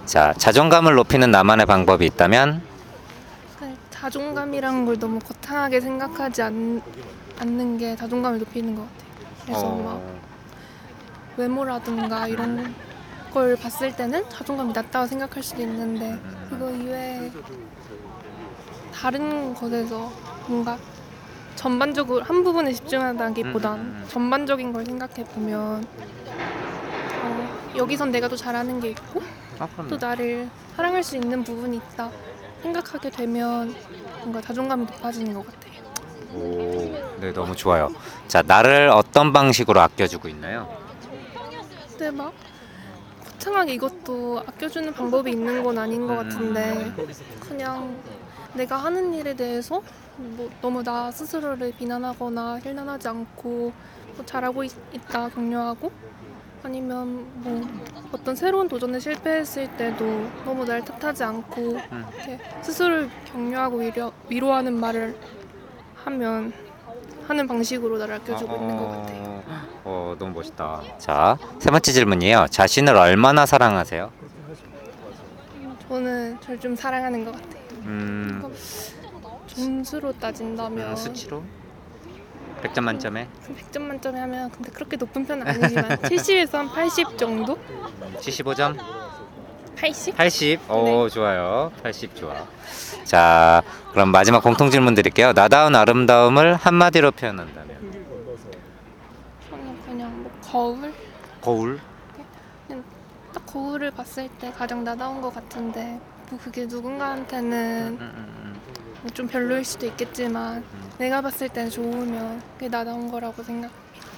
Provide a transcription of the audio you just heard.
자, 자존감을 높이는 나만의 방법이 있다면? 자존감이라는 걸 너무 거창하게 생각하지 않는 게 자존감을 높이는 것 같아요. 그래서 막 외모라든가 이런 걸 봤을 때는 자존감이 낮다고 생각할 수도 있는데 그거 이외에 다른 것에서 뭔가 전반적으로 한 부분에 집중한다기보단 전반적인 걸 생각해 보면 여기선 내가 더 잘하는 게 있고 또 나를 사랑할 수 있는 부분이 있다 생각하게 되면 뭔가 자존감이 높아지는 것 같아요. 오, 네, 너무 좋아요. 자, 나를 어떤 방식으로 아껴주고 있나요? 근데 막 거창하게 이것도 아껴주는 방법이 있는 건 아닌 것 같은데 그냥 내가 하는 일에 대해서 뭐 너무 나 스스로를 비난하거나 힐난하지 않고 뭐 잘하고 있다 격려하고 아니면 뭐 어떤 새로운 도전에 실패했을 때도 너무 날 탓하지 않고 이렇게 스스로를 격려하고 위로하는 말을 하는 방식으로 나를 아껴주고 있는 것 같아요. 너무 멋있다. 자, 세 번째 질문이에요. 자신을 얼마나 사랑하세요? 저는 저를 좀 사랑하는 것 같아요. 점수로 따진다면 수치로? 100점 만점에? 100점 만점에 하면 근데 그렇게 높은 편은 아니지만 70에서 한 80 정도? 75점? 80? 80? 오, 좋아요. 80 좋아. 자, 그럼 마지막 공통 질문 드릴게요. 나다운 아름다움을 한마디로 표현한다면? 저는 그냥 뭐 거울? 거울? 그냥 딱 거울을 봤을 때 가장 나다운 것 같은데 뭐 그게 누군가한테는 뭐좀 별로일 수도 있겠지만 내가 봤을 땐 좋으면 그게 나다운 거라고 생각해요.